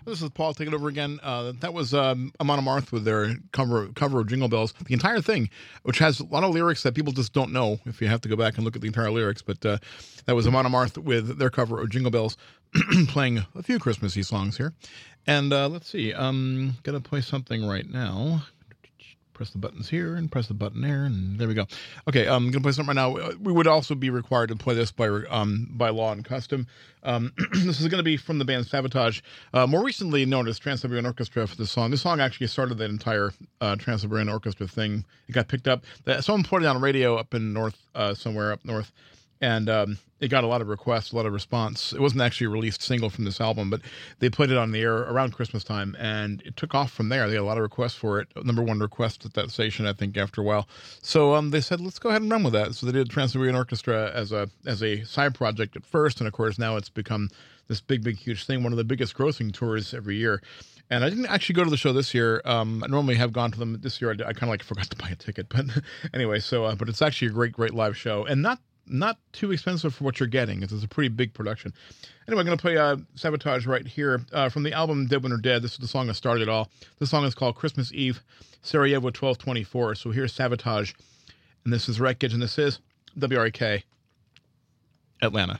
This is Paul taking over again. That was Amon Amarth with their cover of Jingle Bells. The entire thing, which has a lot of lyrics that people just don't know if you have to go back and look at the entire lyrics. But that was Amon Amarth with their cover of Jingle Bells, playing a few Christmassy songs here. And let's see. I'm going to play something right now. Press the buttons here and press the button there, and there we go. Okay, I'm going to play something right now. We would also be required to play this by law and custom. This is going to be from the band Savatage, more recently known as Trans-Siberian Orchestra for this song. This song actually started that entire Trans-Siberian Orchestra thing. It got picked up. Someone put it on radio up in somewhere up north, and it got a lot of requests, a lot of response. It wasn't actually a released single from this album, but they played it on the air around Christmas time, and it took off from there. They got a lot of requests for it. Number one request at that station, I think, after a while. So they said, let's go ahead and run with that. So they did Trans-Siberian Orchestra as a side project at first, and of course now it's become this big, huge thing, one of the biggest grossing tours every year. And I didn't actually go to the show this year. I normally have gone to them. This year I kind of like forgot to buy a ticket. But anyway, but it's actually a great live show, and not too expensive for what you're getting. It's a pretty big production. Anyway, I'm going to play Savatage right here from the album Dead Winter Dead. This is the song that started it all. This song is called Christmas Eve, Sarajevo 1224. So here's Savatage, and this is Wreckage, and this is WRK, Atlanta.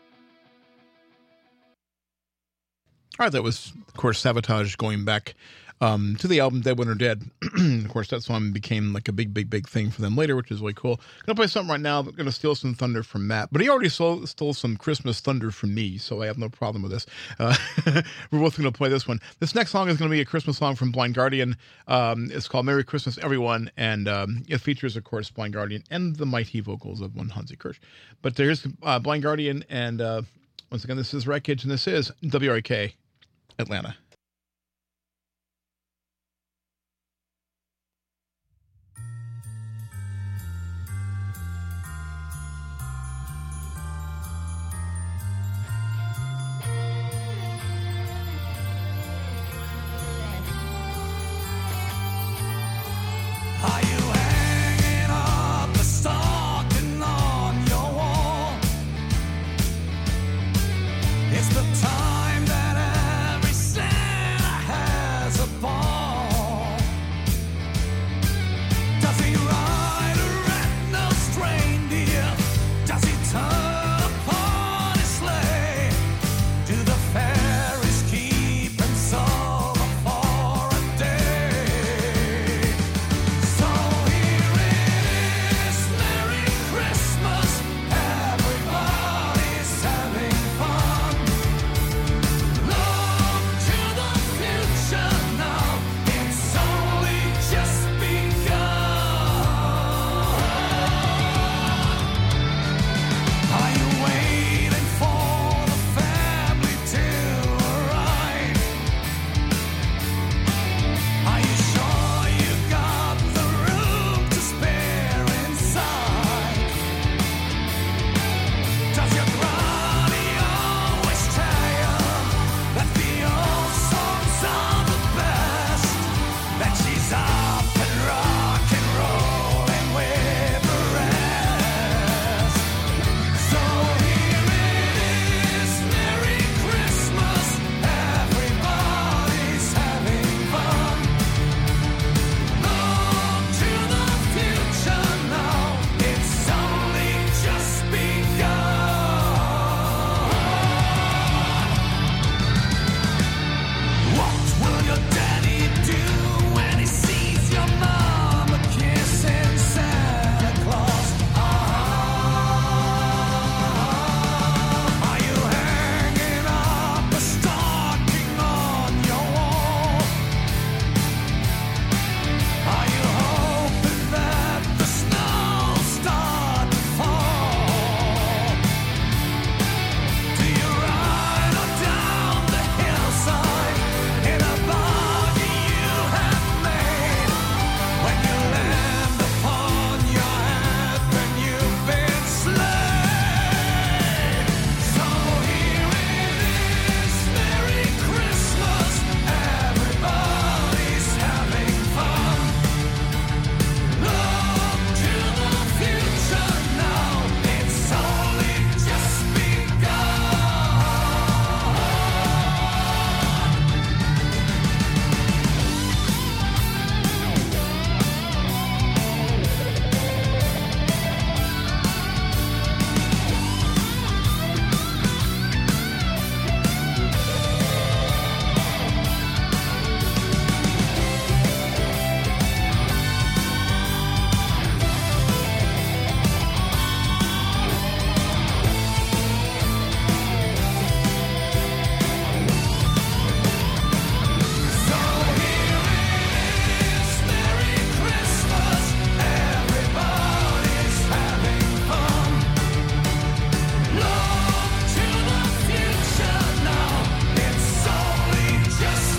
All right, that was, of course, Savatage going back to the album Dead Winter Dead. Of course, that song became like a big thing for them later, which is really cool. Gonna play something right now. I'm gonna steal some thunder from Matt, but he already stole some Christmas thunder from me, so I have no problem with this. We're both gonna play this one. This next song is gonna be a Christmas song from Blind Guardian. It's called Merry Christmas Everyone, and it features, of course, Blind Guardian and the mighty vocals of one Hansi Kirsch. But here's Blind Guardian, and once again, this is Wreckage, and this is WRK Atlanta. Are you hanging up a stocking on your wall? It's the time that every Santa has a ball. Does he ride a red-nosed reindeer? Does he turn upon his sleigh? Do the fairies keep him sober for a day? So here it is, Merry Christmas, everybody's having fun. Look to the future now, it's only just begun. Are you waiting for the family to arrive? Are you sure you got the room to spare inside? Does your granny always tell you that the old songs are the best? That she's up and rock and rolling with the rest. So here it is, Merry Christmas, everybody's having fun. Look to the future now, it's only just begun. What will your daddy do when he sees your mama kissing Santa Claus? Are you hanging up a stocking on your wall? Are you hoping that the snow start to fall? Do you ride on down the hillside in a buggy you have made? When you land upon your head, then you've been slain. So here it is, Merry Christmas, everybody's having fun. Look to the future now, it's only just begun. So here it is, Merry Christmas, everybody's having fun. Look to the future now, it's only just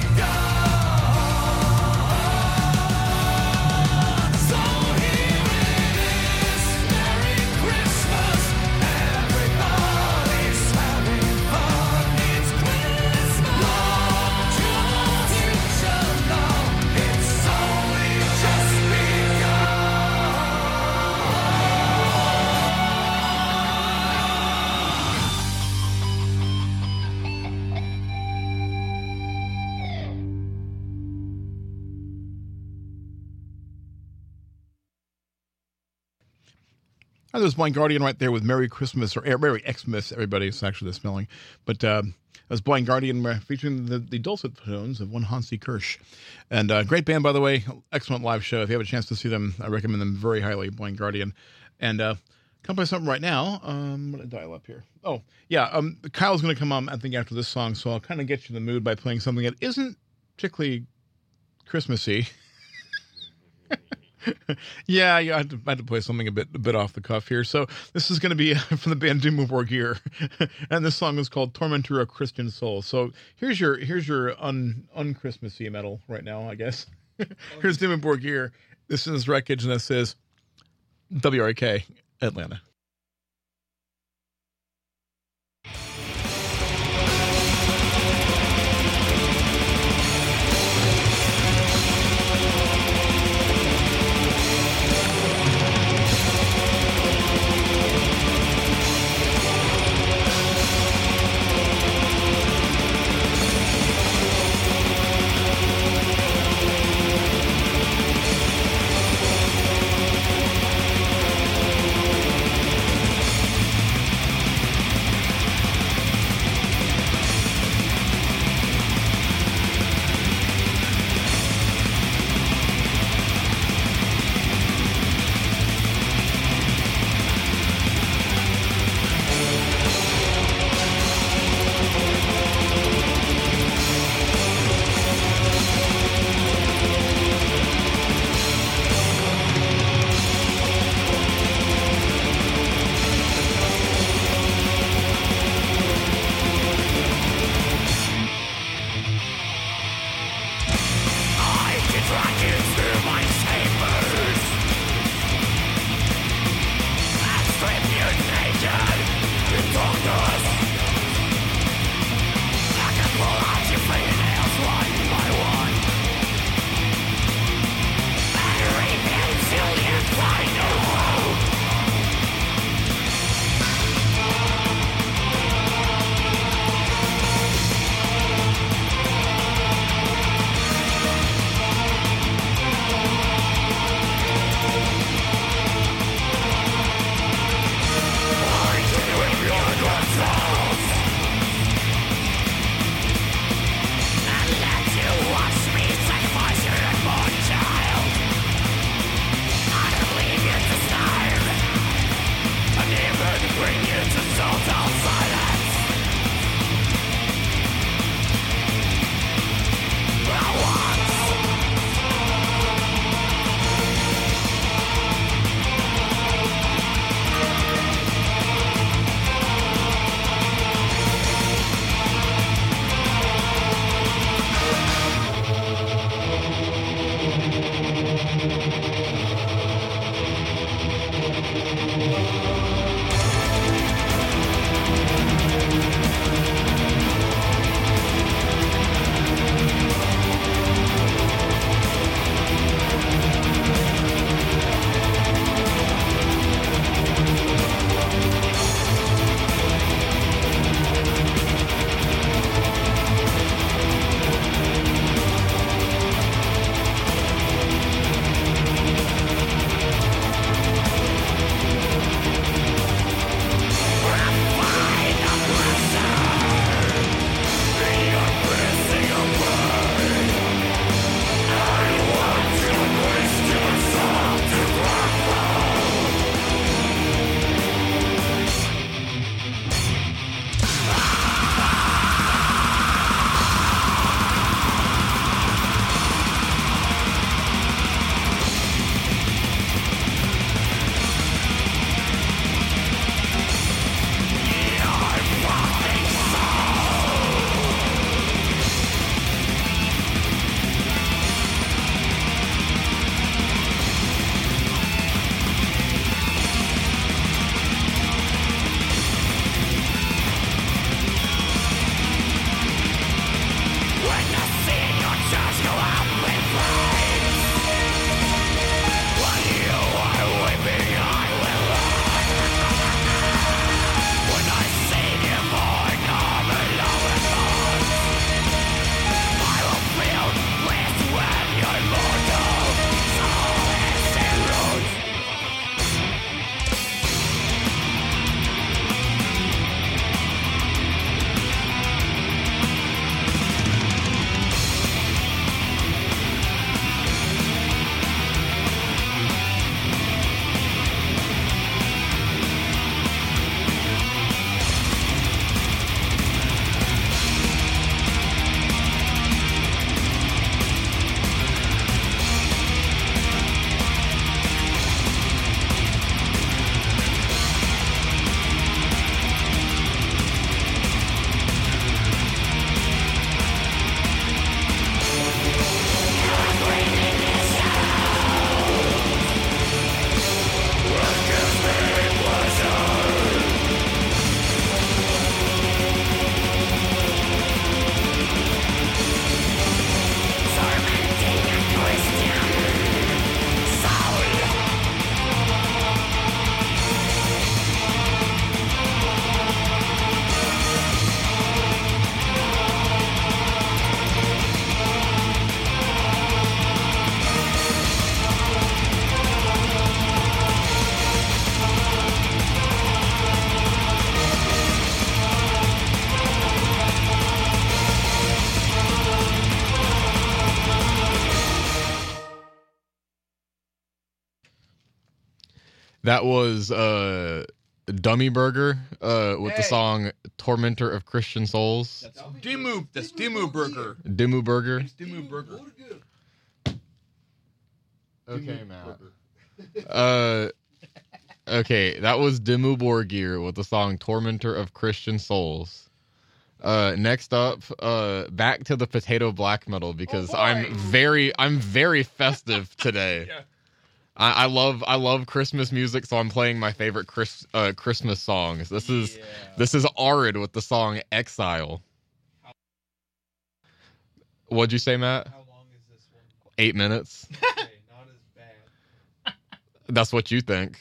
begun. So here it is, Merry Christmas, everybody's having fun. It's Christmas. Look to the future now, it's only just begun. There's Blind Guardian right there with Merry Christmas, or Merry Xmas, everybody. It's actually the spelling. But was Blind Guardian, featuring the dulcet tones of one Hansi Kirsch. And great band, by the way. Excellent live show. If you have a chance to see them, I recommend them very highly, Blind Guardian. And come play something right now. I'm going to dial up here. Oh, yeah. Kyle's going to come on, I think, after this song, so I'll kind of get you in the mood by playing something that isn't particularly Christmassy. Yeah, I had to play something a bit off the cuff here. So this is going to be from the band Dimmu Borgir, and this song is called "Tormentor of Christian Soul." So here's your un-Christmassy metal right now, I guess. Here's Dimmu Borgir. This is Wreckage, and this is WRK Atlanta. Thank That was Dummy Burger with the song "Tormentor of Christian Souls." That's Dimmu. That's Dimmu Burger. Dimmu Burger. It's Dimmu Burger. Okay, Matt. Okay, that was Dimmu Borgir with the song "Tormentor of Christian Souls." Next up, back to the potato black metal because I'm very festive today. Yeah. I love Christmas music, so I'm playing my favorite Christmas songs. This is Arid with the song "Exile." What'd you say, Matt? How long is this one? 8 minutes. Okay, not as bad. That's what you think.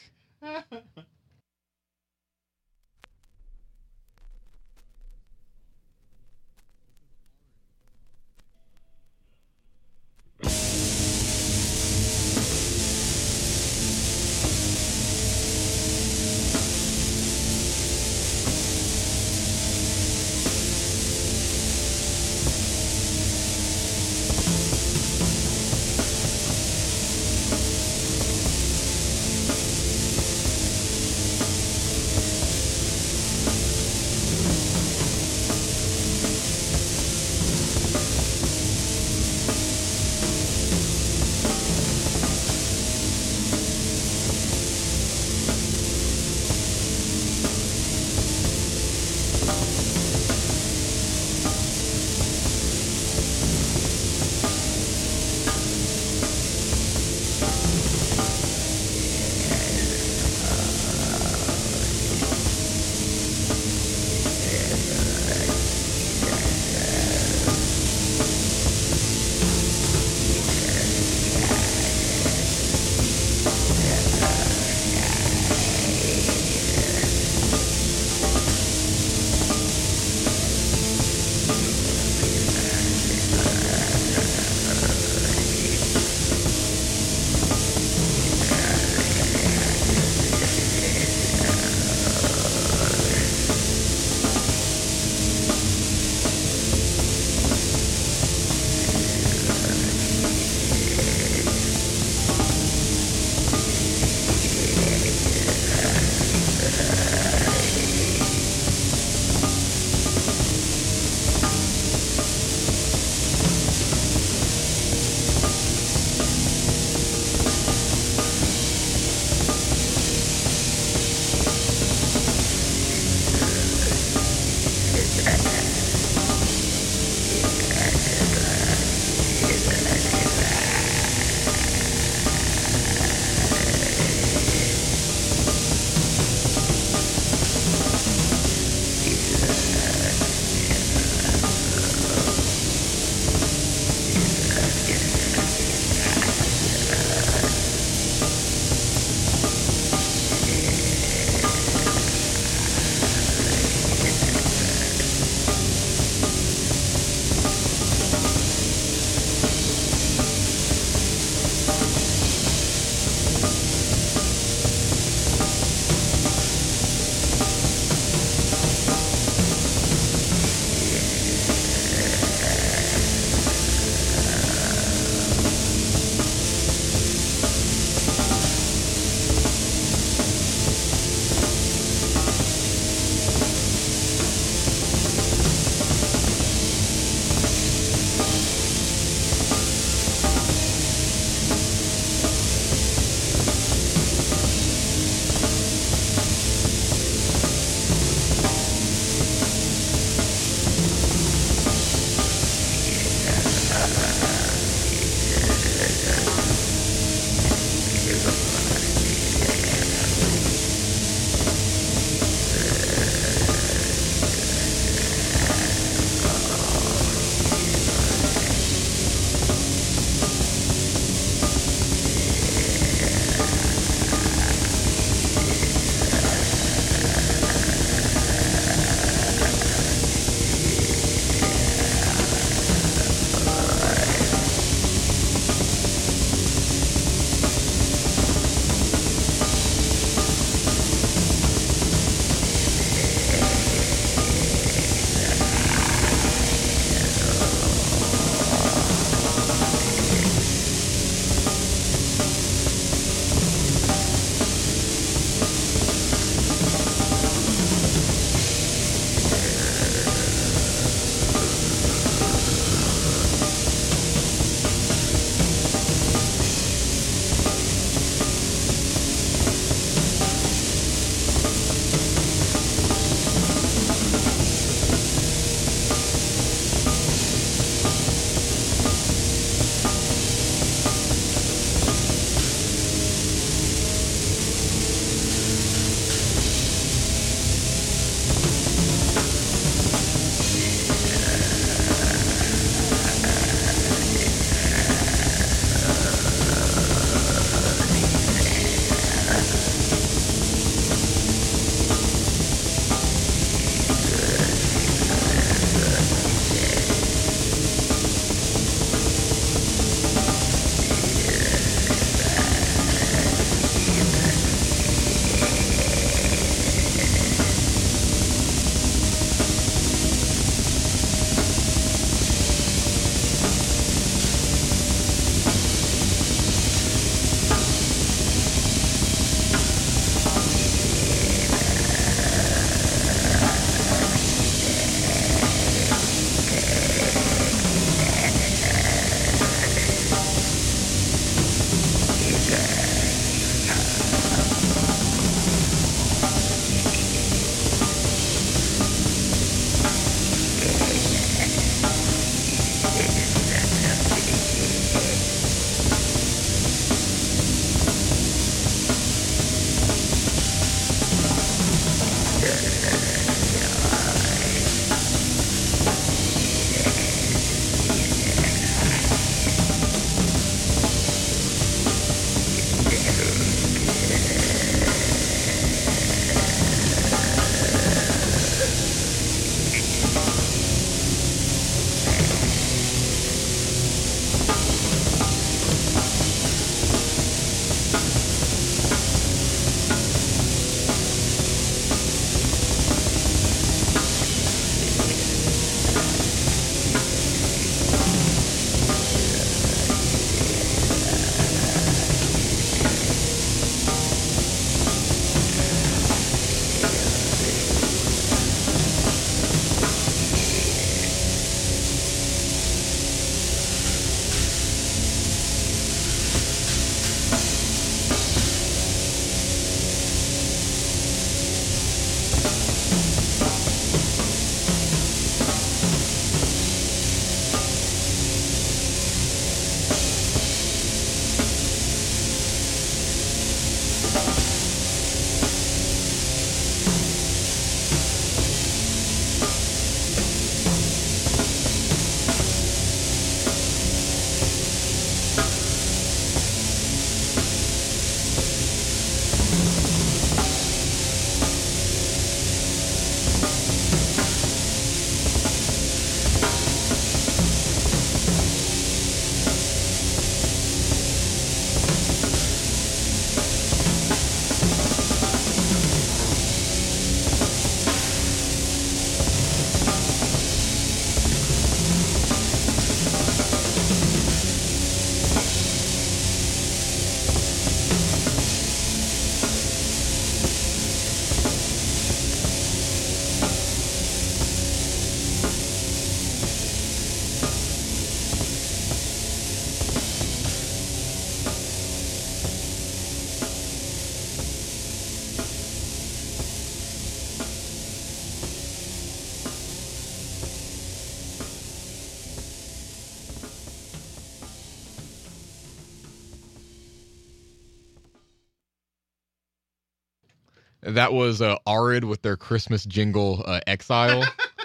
That was Arid with their Christmas jingle, Exile.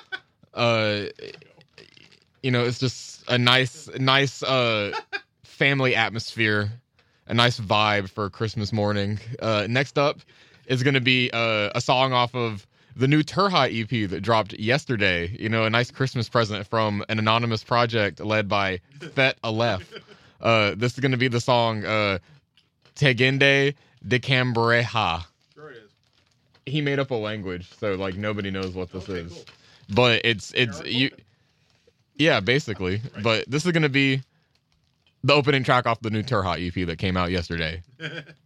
It's just a nice family atmosphere, a nice vibe for Christmas morning. Next up is going to be a song off of the new Turha EP that dropped yesterday. A nice Christmas present from an anonymous project led by Fet Aleph. This is going to be the song Tegende de Cambreja. Sure it is. He made up a language, so like nobody knows what this is. Cool. But it's you. Yeah, basically. But this is going to be the opening track off the new Turha EP that came out yesterday.